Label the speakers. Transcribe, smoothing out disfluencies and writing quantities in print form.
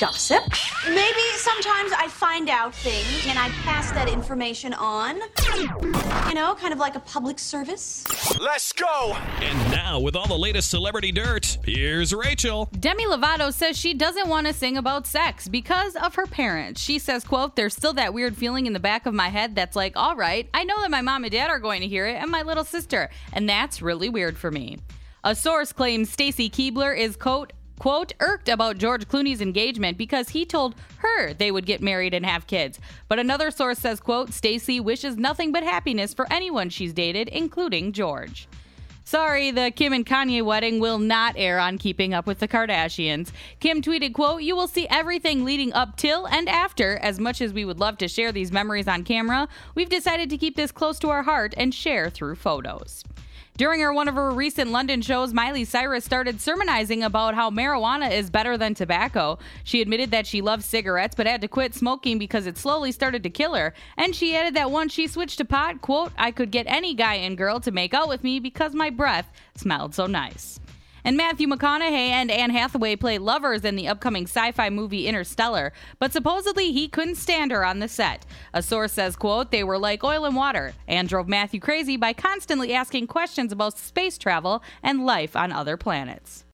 Speaker 1: gossip. Maybe sometimes I find out things and I pass that information on. You know, kind of like a public service.
Speaker 2: Let's go!
Speaker 3: And now, with all the latest celebrity dirt, here's Rachel.
Speaker 4: Demi Lovato says she doesn't want to sing about sex because of her parents. She says, quote, "There's still that weird feeling in the back of my head that's like, all right, I know that my mom and dad are going to hear it and my little sister, and that's really weird for me." A source claims Stacy Keibler is, quote, irked about George Clooney's engagement because he told her they would get married and have kids. But another source says, quote, Stacy wishes nothing but happiness for anyone she's dated, including George. Sorry, the Kim and Kanye wedding will not air on Keeping Up with the Kardashians. Kim tweeted, quote, "You will see everything leading up till and after. As much as we would love to share these memories on camera, we've decided to keep this close to our heart and share through photos." During one of her recent London shows, Miley Cyrus started sermonizing about how marijuana is better than tobacco. She admitted that she loves cigarettes but had to quit smoking because it slowly started to kill her. And she added that once she switched to pot, quote, "I could get any guy and girl to make out with me because my breath smelled so nice." And Matthew McConaughey and Anne Hathaway play lovers in the upcoming sci-fi movie Interstellar, but supposedly he couldn't stand her on the set. A source says, quote, "They were like oil and water." Anne drove Matthew crazy by constantly asking questions about space travel and life on other planets.